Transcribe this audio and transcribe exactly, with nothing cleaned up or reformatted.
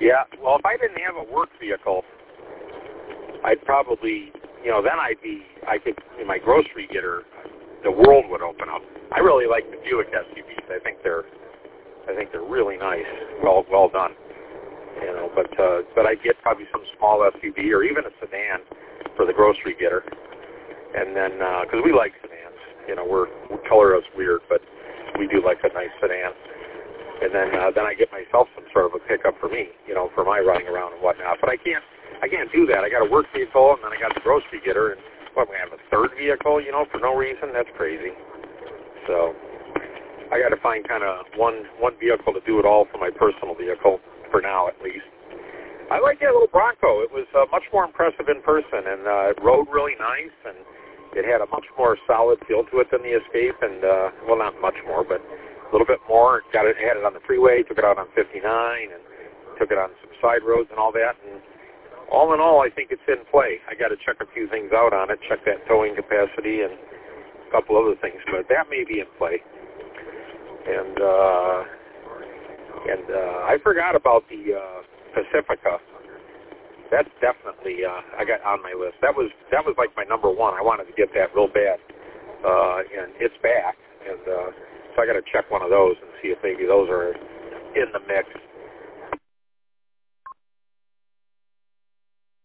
Yeah, well, if I didn't have a work vehicle, I'd probably, you know, then I'd be, I could, in my grocery getter, the world would open up. I really like the Buick S U Vs. I think they're, I think they're really nice, well, well done. You know, but uh, but I'd get probably some small S U V or even a sedan for the grocery getter, and then because uh, we like sedans, you know, we're we color us weird, but we do like a nice sedan. And then uh, then I get myself some sort of a pickup for me, you know, for my running around and whatnot. But I can't I can't do that. I got a work vehicle, and then I got the grocery getter, and what, we have a third vehicle, you know, for no reason? That's crazy. So I got to find kind of one one vehicle to do it all for my personal vehicle. For now, at least. I like that little Bronco. It was uh, much more impressive in person, and uh, it rode really nice, and it had a much more solid feel to it than the Escape, and, uh, well, not much more, but a little bit more. It got it, had it on the freeway, took it out on fifty-nine, and took it on some side roads and all that, and all in all, I think it's in play. I got to check a few things out on it, check that towing capacity and a couple other things, but that may be in play. And, uh... And uh, I forgot about the uh, Pacifica. That's definitely uh, I got on my list. That was that was like my number one. I wanted to get that real bad, uh, and it's back. And uh, so I got to check one of those and see if maybe those are in the mix.